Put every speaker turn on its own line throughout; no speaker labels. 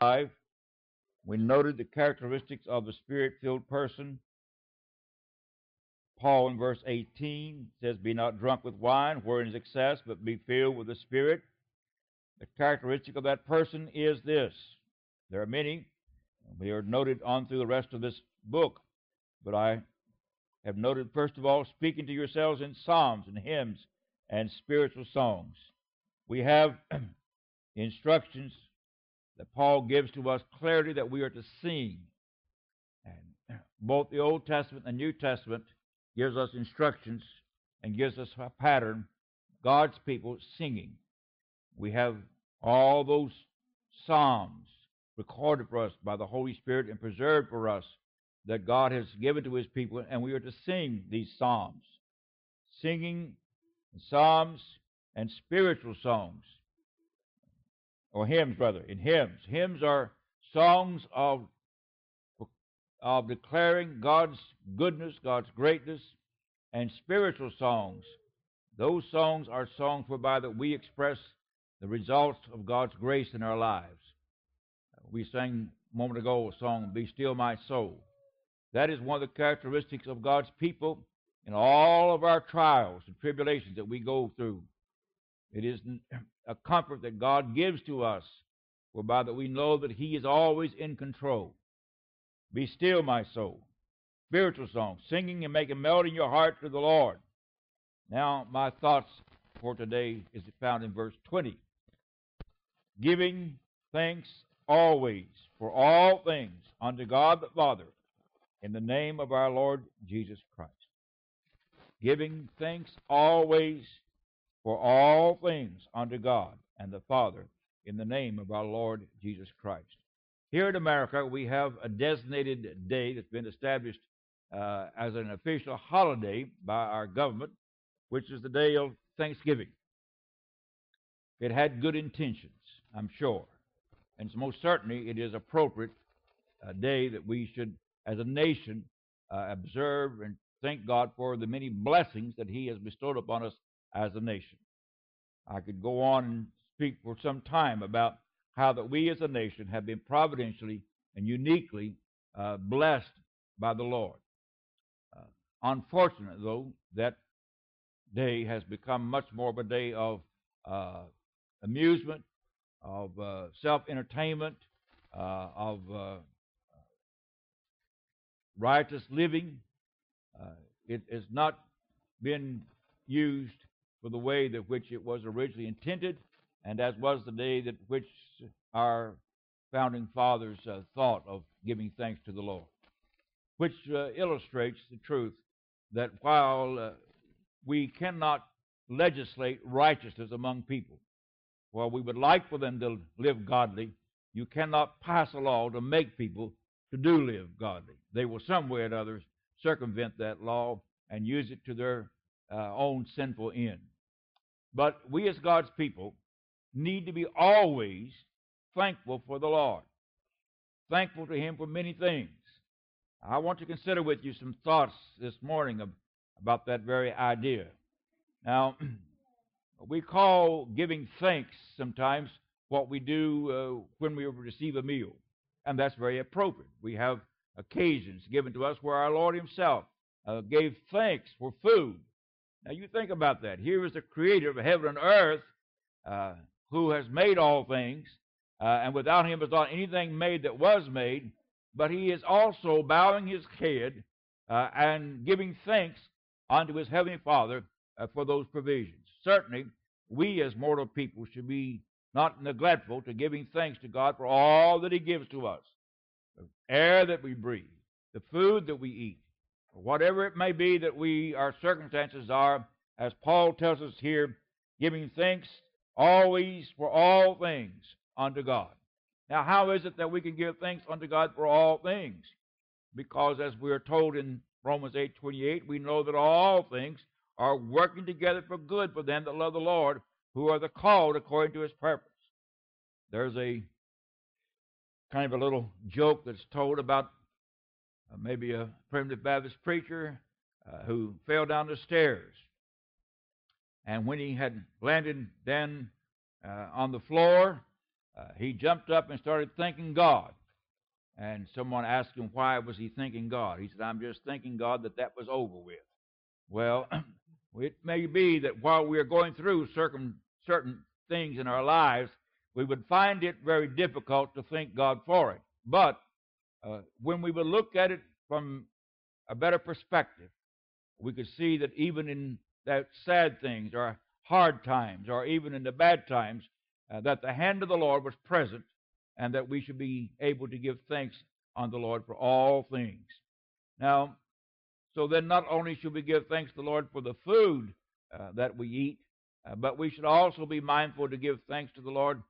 5, we noted the characteristics of the Spirit-filled person. Paul in verse 18 says, "Be not drunk with wine, wherein is excess, but be filled with the Spirit." The characteristic of that person is this. There are many. We are noted on through the rest of this book. But I have noted, first of all, speaking to yourselves in psalms and hymns and spiritual songs. We have instructions that Paul gives to us clarity that we are to sing. And both the Old Testament and New Testament gives us instructions and gives us a pattern, God's people singing. We have all those psalms recorded for us by the Holy Spirit and preserved for us that God has given to His people, and we are to sing these psalms. Singing psalms and spiritual songs, or hymns, rather, in hymns. Hymns are songs of declaring God's goodness, God's greatness, and spiritual songs. Those songs are songs whereby that we express the results of God's grace in our lives. We sang a moment ago a song, "Be Still My Soul." That is one of the characteristics of God's people in all of our trials and tribulations that we go through. It is a comfort that God gives to us, whereby that we know that He is always in control. Be still, my soul. Spiritual song, singing and making melody in your heart to the Lord. Now, my thoughts for today is found in verse 20. Giving thanks always for all things unto God the Father, in the name of our Lord Jesus Christ. Giving thanks always for all things unto God and the Father, in the name of our Lord Jesus Christ. Here in America, we have a designated day that's been established as an official holiday by our government, which is the day of Thanksgiving. It had good intentions, I'm sure, and most certainly it is appropriate day that we should, as a nation, observe and thank God for the many blessings that He has bestowed upon us as a nation. I could go on and speak for some time about how that we as a nation have been providentially and uniquely blessed by the Lord. Unfortunately, though, that day has become much more of a day of amusement, of self-entertainment, of riotous living. It has not been used for the way that which it was originally intended, and as was the day that which our founding fathers thought of giving thanks to the Lord, which illustrates the truth that while we cannot legislate righteousness among people, while we would like for them to live godly, you cannot pass a law to make people to do live godly. They will some way or another circumvent that law and use it to their own sinful end. But we as God's people need to be always thankful for the Lord, thankful to Him for many things. I want to consider with you some thoughts this morning about that very idea. Now, we call giving thanks sometimes what we do when we receive a meal, and that's very appropriate. We have occasions given to us where our Lord Himself gave thanks for food. Now, you think about that. Here is the Creator of heaven and earth who has made all things, and without Him was not anything made that was made, but He is also bowing His head and giving thanks unto His Heavenly Father for those provisions. Certainly, we as mortal people should be not neglectful to giving thanks to God for all that He gives to us. The air that we breathe, the food that we eat, whatever it may be that our circumstances are, as Paul tells us here, giving thanks always for all things unto God. Now, how is it that we can give thanks unto God for all things? Because as we are told in Romans 8:28, we know that all things are working together for good for them that love the Lord, who are the called according to His purpose. There's a kind of a little joke that's told about maybe a primitive Baptist preacher who fell down the stairs. And when he had landed then on the floor, He jumped up and started thanking God. And someone asked him why was he thanking God. He said, I'm just thanking God that was over with. Well, it may be that while we are going through certain things in our lives, we would find it very difficult to thank God for it. But when we would look at it from a better perspective, we could see that even in that sad things or hard times or even in the bad times, that the hand of the Lord was present and that we should be able to give thanks unto the Lord for all things. Now, so then not only should we give thanks to the Lord for the food that we eat, but we should also be mindful to give thanks to the Lord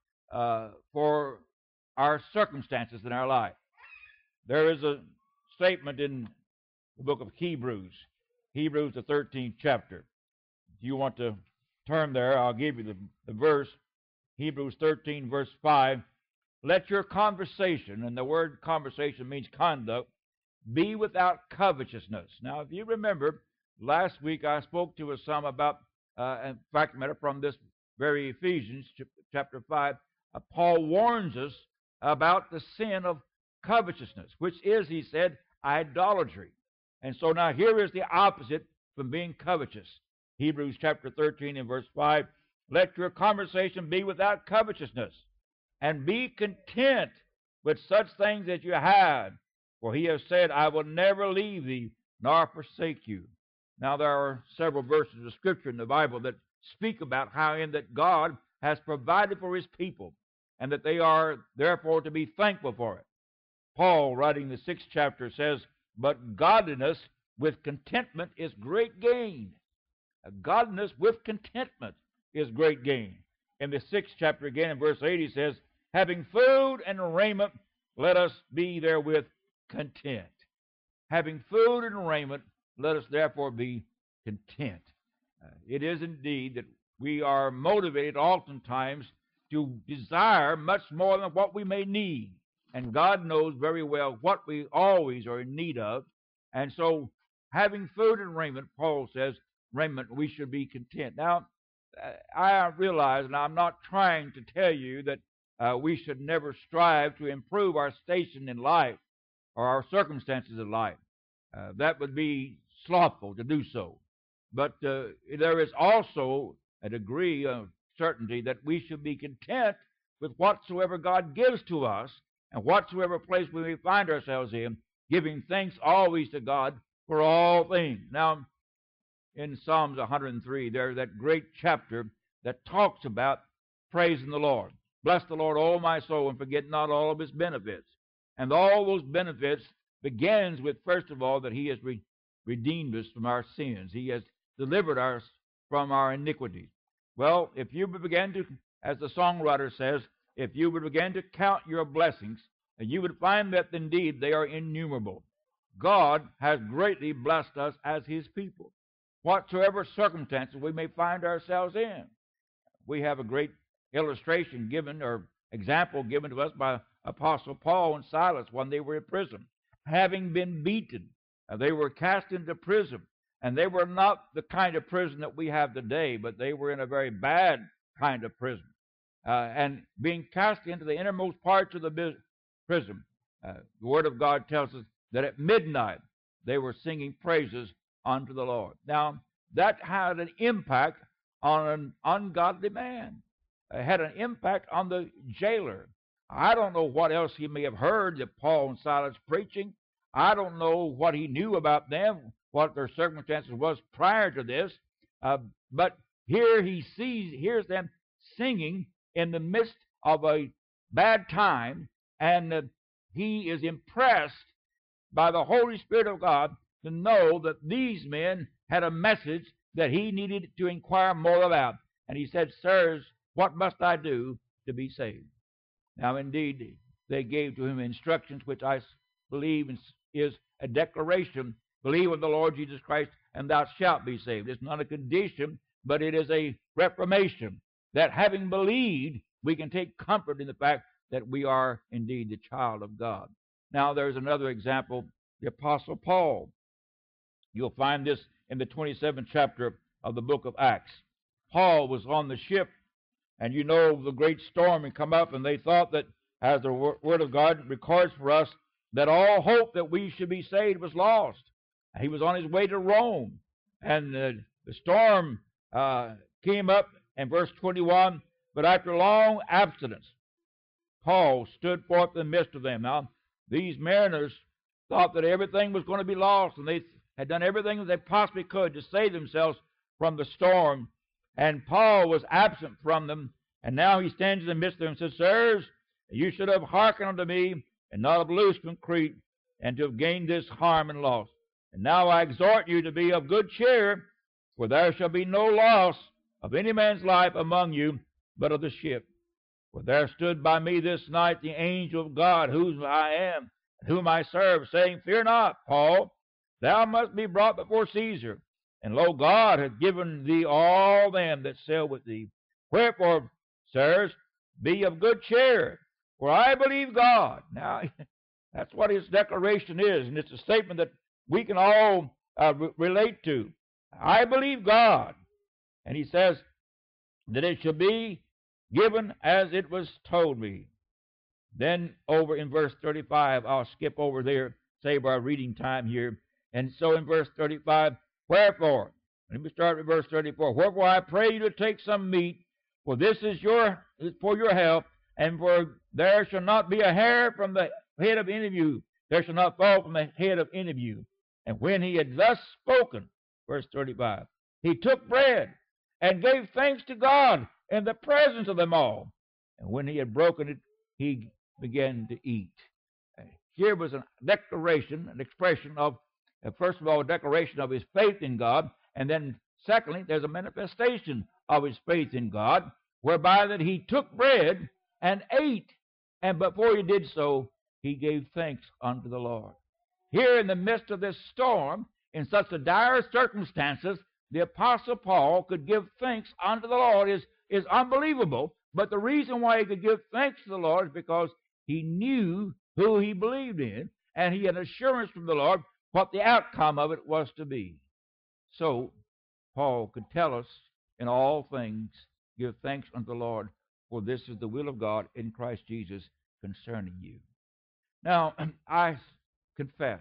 for our circumstances in our life. There is a statement in the book of Hebrews, the 13th chapter. If you want to turn there, I'll give you the verse. Hebrews 13, verse 5. Let your conversation, and the word conversation means conduct, be without covetousness. Now, if you remember, last week I spoke to us some about, in fact, matter from this very Ephesians chapter 5, Paul warns us about the sin of covetousness, which is, he said, idolatry. And so now here is the opposite from being covetous. Hebrews chapter 13 and verse 5, let your conversation be without covetousness, and be content with such things as you had, for he has said, I will never leave thee nor forsake you. Now there are several verses of Scripture in the Bible that speak about how in that God has provided for his people, and that they are therefore to be thankful for it. Paul, writing the 6th chapter, says, but godliness with contentment is great gain. Godliness with contentment is great gain. In the 6th chapter again, in verse 8, he says, having food and raiment, let us be therewith content. Having food and raiment, let us therefore be content. It is indeed that we are motivated oftentimes to desire much more than what we may need. And God knows very well what we always are in need of. And so, having food and raiment, Paul says, raiment, we should be content. Now, I realize, and I'm not trying to tell you that we should never strive to improve our station in life or our circumstances in life. That would be slothful to do so. But there is also a degree of certainty that we should be content with whatsoever God gives to us and whatsoever place we may find ourselves in, giving thanks always to God for all things. Now, in Psalms 103, there's that great chapter that talks about praising the Lord. Bless the Lord, O my soul, and forget not all of his benefits. And all those benefits begins with, first of all, that he has redeemed us from our sins. He has delivered us from our iniquities. Well, if you begin to, as the songwriter says, if you would begin to count your blessings, you would find that indeed they are innumerable. God has greatly blessed us as his people, whatsoever circumstances we may find ourselves in. We have a great illustration given, or example given to us by Apostle Paul and Silas when they were in prison. Having been beaten, they were cast into prison. And they were not the kind of prison that we have today, but they were in a very bad kind of prison. And being cast into the innermost parts of the prison, the Word of God tells us that at midnight they were singing praises unto the Lord. Now, that had an impact on an ungodly man. It had an impact on the jailer. I don't know what else he may have heard that Paul and Silas preaching. I don't know what he knew about them, what their circumstances was prior to this. But here he hears them singing in the midst of a bad time, and he is impressed by the Holy Spirit of God to know that these men had a message that he needed to inquire more about. And he said, sirs, what must I do to be saved? Now, indeed, they gave to him instructions, which I believe is a declaration. Believe in the Lord Jesus Christ, and thou shalt be saved. It's not a condition, but it is a reformation, that having believed, we can take comfort in the fact that we are indeed the child of God. Now, there's another example, the Apostle Paul. You'll find this in the 27th chapter of the book of Acts. Paul was on the ship And you know the great storm had come up, and they thought that, as the Word of God records for us, that all hope that we should be saved was lost. He was on his way to Rome, and the storm came up in verse 21, but after long abstinence, Paul stood forth in the midst of them. Now, these mariners thought that everything was going to be lost, and they had done everything that they possibly could to save themselves from the storm. And Paul was absent from them, and now he stands in the midst of them and says, Sirs, you should have hearkened unto me, and not have loosed from Crete, and to have gained this harm and loss. And now I exhort you to be of good cheer, for there shall be no loss of any man's life among you, but of the ship. For there stood by me this night the angel of God, whose I am, and whom I serve, saying, Fear not, Paul, thou must be brought before Caesar. And lo, God hath given thee all them that sail with thee. Wherefore, sirs, be of good cheer, for I believe God. Now, that's what his declaration is, and it's a statement that we can all relate to. I believe God. And he says that it shall be given as it was told me. Then over in verse 35, I'll skip over there, save our reading time here. And so in verse 35, wherefore, let me start with verse 34. Wherefore I pray you to take some meat, for this is for your health, and for there shall not be a hair from the head of any of you. There shall not fall from the head of any of you. And when he had thus spoken, verse 35, he took bread and gave thanks to God in the presence of them all. And when he had broken it, he began to eat. Here was a declaration, an expression of, first of all, a declaration of his faith in God, and then secondly, there's a manifestation of his faith in God, whereby that he took bread and ate, and before he did so, he gave thanks unto the Lord. Here in the midst of this storm, in such a dire circumstances, the Apostle Paul could give thanks unto the Lord is unbelievable, but the reason why he could give thanks to the Lord is because he knew who he believed in, and he had assurance from the Lord what the outcome of it was to be. So, Paul could tell us, in all things, give thanks unto the Lord, for this is the will of God in Christ Jesus concerning you. Now, I confess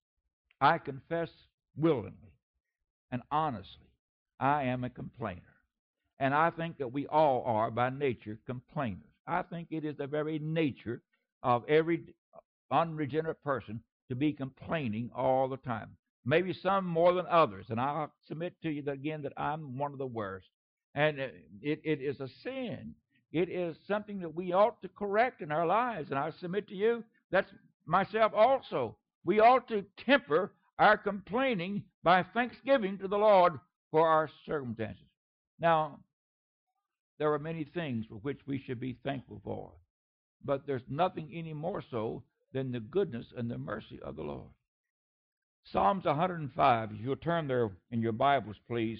willingly and honestly, I am a complainer. And I think that we all are, by nature, complainers. I think it is the very nature of every unregenerate person to be complaining all the time. Maybe some more than others. And I'll submit to you that, again, that I'm one of the worst. And it is a sin. It is something that we ought to correct in our lives. And I submit to you, that's myself also. We ought to temper our complaining by thanksgiving to the Lord for our circumstances. Now, there are many things for which we should be thankful for, but there's nothing any more so than the goodness and the mercy of the Lord. Psalms 105, if you'll turn there in your Bibles, please,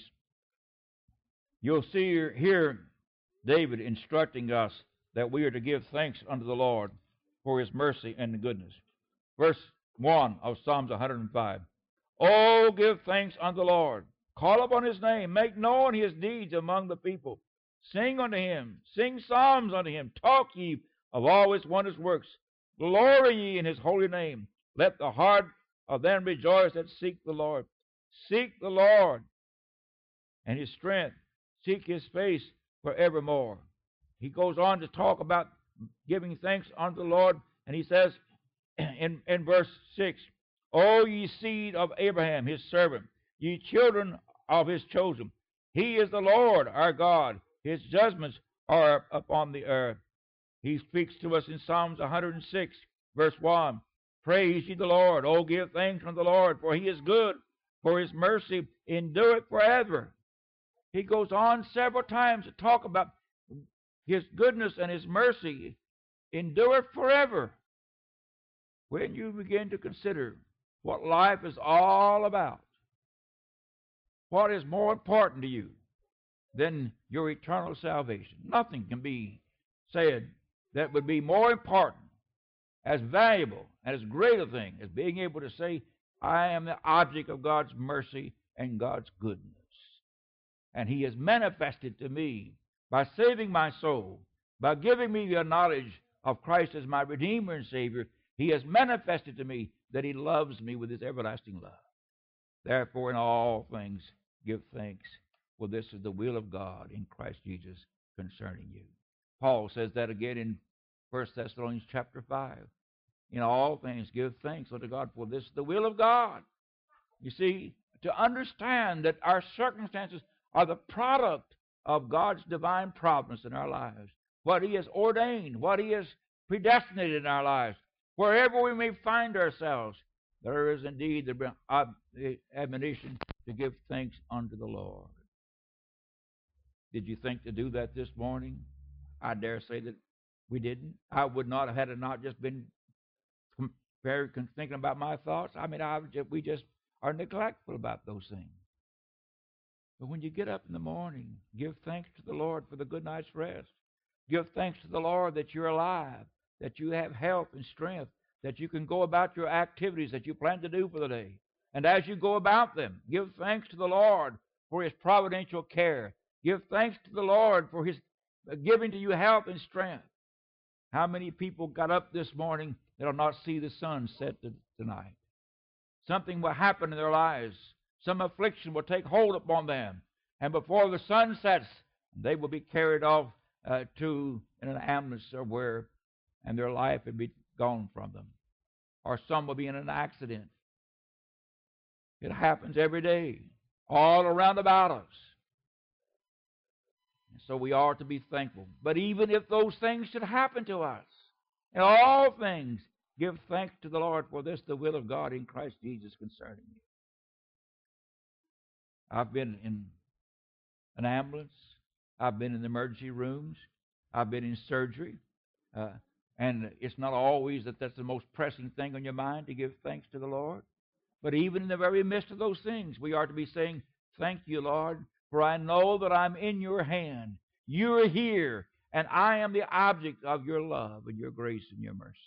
you'll see here David instructing us that we are to give thanks unto the Lord for his mercy and the goodness. Verse 1 of Psalms 105. Oh, give thanks unto the Lord. Call upon his name. Make known his deeds among the people. Sing unto him. Sing psalms unto him. Talk ye of all his wondrous works. Glory ye in his holy name. Let the heart of them rejoice that seek the Lord. Seek the Lord and his strength. Seek his face forevermore. He goes on to talk about giving thanks unto the Lord, and he says in verse 6, O ye seed of Abraham, his servant, ye children of his chosen. He is the Lord our God. His judgments are upon the earth. He speaks to us in Psalms 106, verse 1. Praise ye the Lord. Oh, give thanks unto the Lord, for he is good, for his mercy endureth forever. He goes on several times to talk about his goodness and his mercy endureth forever. When you begin to consider what life is all about, what is more important to you than your eternal salvation? Nothing can be said that would be more important, as valuable, and as great a thing as being able to say, I am the object of God's mercy and God's goodness. And he has manifested to me by saving my soul, by giving me the knowledge of Christ as my Redeemer and Savior. He has manifested to me that He loves me with His everlasting love. Therefore, in all things, give thanks, for this is the will of God in Christ Jesus concerning you. Paul says that again in 1 Thessalonians chapter 5. In all things, give thanks unto God, for this is the will of God. You see, to understand that our circumstances are the product of God's divine providence in our lives, what He has ordained, what He has predestinated in our lives, wherever we may find ourselves, there is indeed the admonition to give thanks unto the Lord. Did you think to do that this morning? I dare say that we didn't. I would not have had it not just been thinking about my thoughts. I mean, we just are neglectful about those things. But when you get up in the morning, give thanks to the Lord for the good night's rest. Give thanks to the Lord that you're alive, that you have health and strength, that you can go about your activities that you plan to do for the day. And as you go about them, give thanks to the Lord for His providential care. Give thanks to the Lord for His giving to you health and strength. How many people got up this morning that will not see the sun set tonight? Something will happen in their lives. Some affliction will take hold upon them. And before the sun sets, they will be carried off in an ambulance somewhere, and their life will be gone from them. Or some will be in an accident. It happens every day, all around about us. And so we are to be thankful. But even if those things should happen to us, in all things, give thanks to the Lord, for this the will of God in Christ Jesus concerning you. I've been in an ambulance. I've been in the emergency rooms. I've been in surgery. And it's not always that's the most pressing thing on your mind to give thanks to the Lord. But even in the very midst of those things, we are to be saying, thank you, Lord, for I know that I'm in your hand. You are here, and I am the object of your love and your grace and your mercy.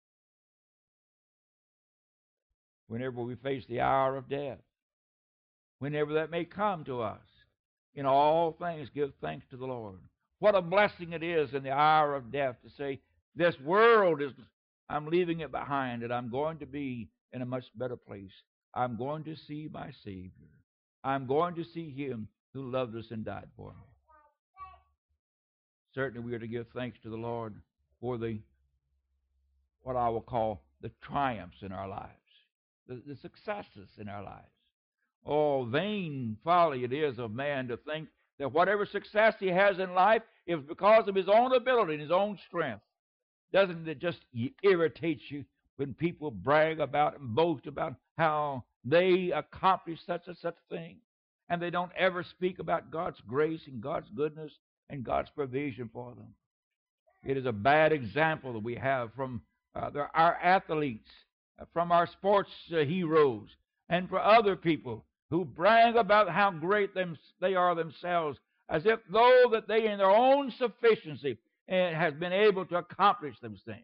Whenever we face the hour of death, whenever that may come to us, in all things give thanks to the Lord. What a blessing it is in the hour of death to say, this world I'm leaving it behind, and I'm going to be in a much better place. I'm going to see my Savior. I'm going to see Him who loved us and died for me. Certainly we are to give thanks to the Lord for what I will call the triumphs in our lives, the successes in our lives. Oh, vain folly it is of man to think that whatever success he has in life is because of his own ability and his own strength. Doesn't it just irritate you when people brag about and boast about how they accomplished such and such thing, and they don't ever speak about God's grace and God's goodness and God's provision for them? It is a bad example that we have from our athletes, from our sports heroes, and for other people who brag about how great they are themselves, as if though that they in their own sufficiency has been able to accomplish those things.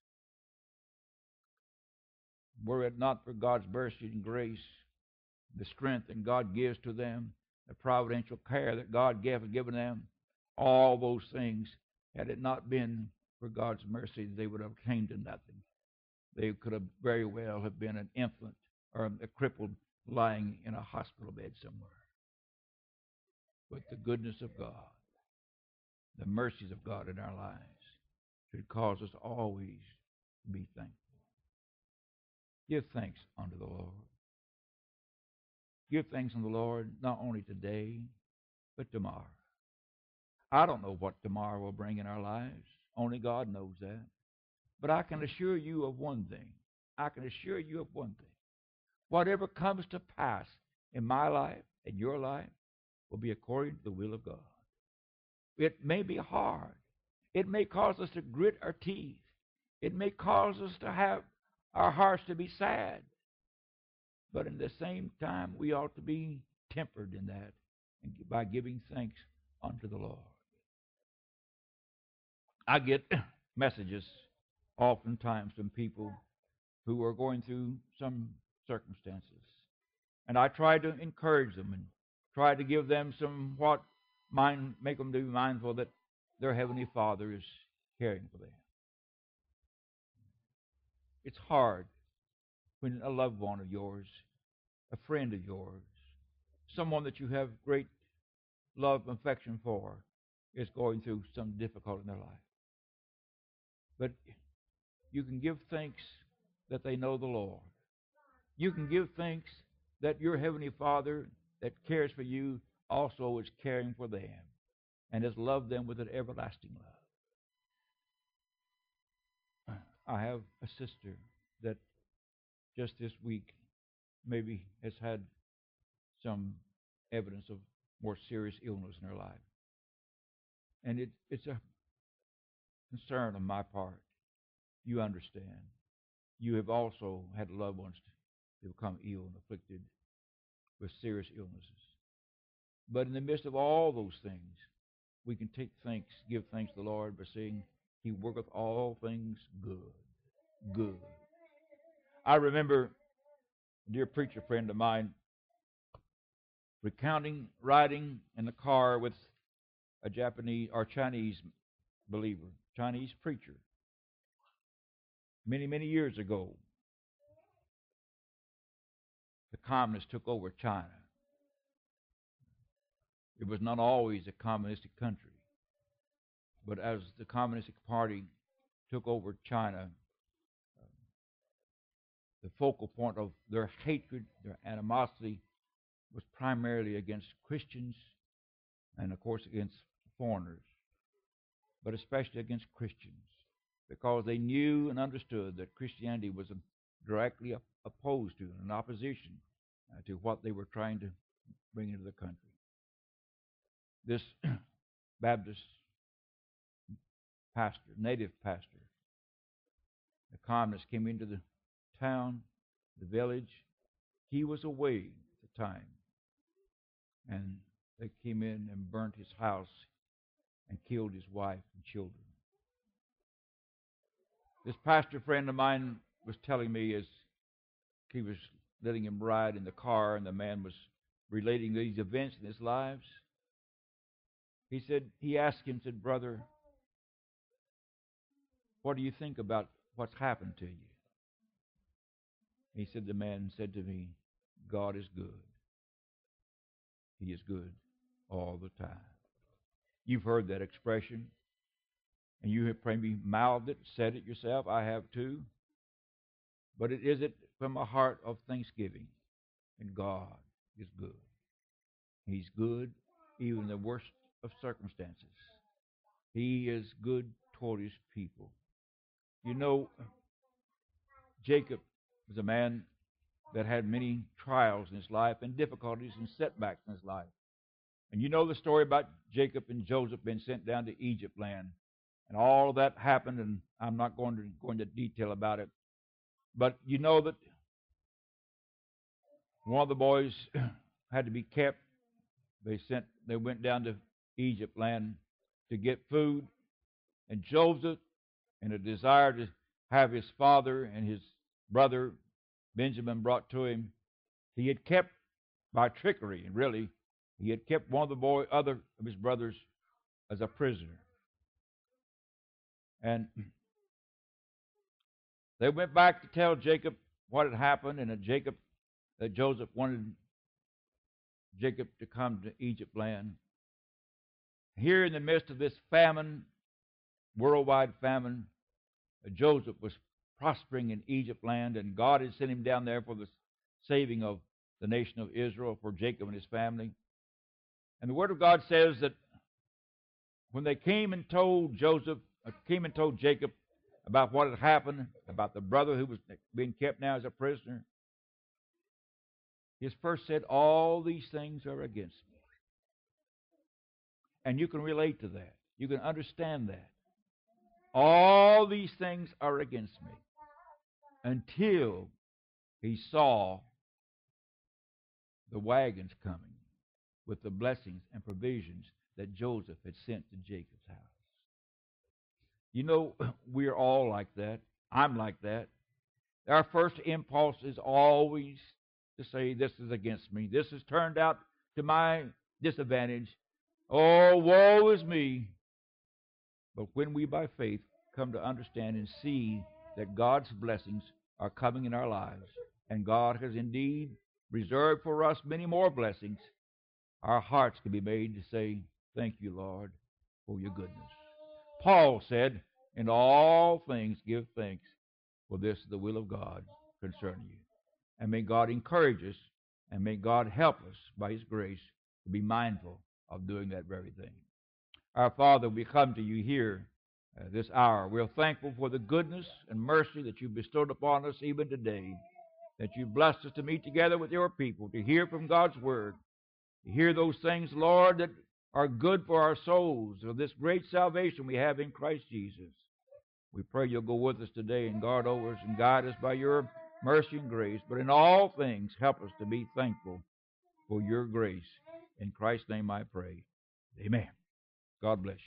Were it not for God's mercy and grace, the strength that God gives to them, the providential care that God has given them, all those things, had it not been for God's mercy, they would have came to nothing. They could have very well have been an infant or a crippled lying in a hospital bed somewhere. But the goodness of God, the mercies of God in our lives, should cause us always to be thankful. Give thanks unto the Lord. Give thanks unto the Lord not only today, but tomorrow. I don't know what tomorrow will bring in our lives. Only God knows that. But I can assure you of one thing. Whatever comes to pass in my life and your life will be according to the will of God. It may be hard. It may cause us to grit our teeth. It may cause us to have our hearts to be sad. But in the same time, we ought to be tempered in that by giving thanks unto the Lord. I get messages oftentimes from people who are going through some circumstances. And I try to encourage them and try to give them make them be mindful that their Heavenly Father is caring for them. It's hard when a loved one of yours, a friend of yours, someone that you have great love and affection for, is going through some difficulty in their life. But you can give thanks that they know the Lord. You can give thanks that your Heavenly Father that cares for you also is caring for them and has loved them with an everlasting love. I have a sister that just this week maybe has had some evidence of more serious illness in her life. And it's a concern on my part. You understand. You have also had loved ones to become ill and afflicted with serious illnesses. But in the midst of all those things, we can give thanks to the Lord by saying, He worketh all things good. Good. I remember a dear preacher friend of mine riding in the car with a Japanese or Chinese believer, Chinese preacher, many, many years ago. The communists took over China. It was not always a communistic country, but as the Communist Party took over China, the focal point of their hatred, their animosity, was primarily against Christians and, of course, against foreigners, but especially against Christians, because they knew and understood that Christianity was directly opposed to and in opposition to what they were trying to bring into the country. This Baptist pastor, native pastor, the communists came into the town, the village. He was away at the time, and they came in and burnt his house and killed his wife and children. This pastor friend of mine was telling me as he was letting him ride in the car and the man was relating these events in his lives. He asked him, said, "Brother, what do you think about what's happened to you?" He said, the man said to me, "God is good. He is good all the time." You've heard that expression, and you have maybe mouthed it, said it yourself. I have too. But it is from a heart of thanksgiving, and God is good. He's good even in the worst of circumstances. He is good toward His people. You know, Jacob was a man that had many trials in his life and difficulties and setbacks in his life. And you know the story about Jacob and Joseph being sent down to Egypt land. And all of that happened, and I'm not going to go into detail about it. But you know that one of the boys had to be kept. They went down to Egypt land to get food. And Joseph, in a desire to have his father and his brother Benjamin brought to him, he had kept, by trickery, and really, he had kept one of the other of his brothers as a prisoner. And they went back to tell Jacob what had happened, and that Joseph wanted Jacob to come to Egypt land. Here in the midst of this famine, worldwide famine, Joseph was prospering in Egypt land, and God had sent him down there for the saving of the nation of Israel, for Jacob and his family. And the Word of God says that when they came and told Jacob about what had happened, about the brother who was being kept now as a prisoner, he first said, "All these things are against me." And you can relate to that. You can understand that. All these things are against me. Until he saw the wagons coming with the blessings and provisions that Joseph had sent to Jacob's house. You know, we're all like that. I'm like that. Our first impulse is always to say, "This is against me. This has turned out to my disadvantage. Oh, woe is me." But when we by faith come to understand and see that God's blessings are coming in our lives, and God has indeed reserved for us many more blessings, our hearts can be made to say, thank you, Lord, for your goodness. Paul said, in all things give thanks, for this is the will of God concerning you. And may God encourage us, and may God help us by His grace to be mindful of doing that very thing. Our Father, we come to you here this hour. We're thankful for the goodness and mercy that you've bestowed upon us even today, that you've blessed us to meet together with your people, to hear from God's Word, to hear those things, Lord, that are good for our souls, of this great salvation we have in Christ Jesus. We pray you'll go with us today and guard over us and guide us by your mercy and grace, but in all things help us to be thankful for your grace. In Christ's name I pray. Amen. God bless you.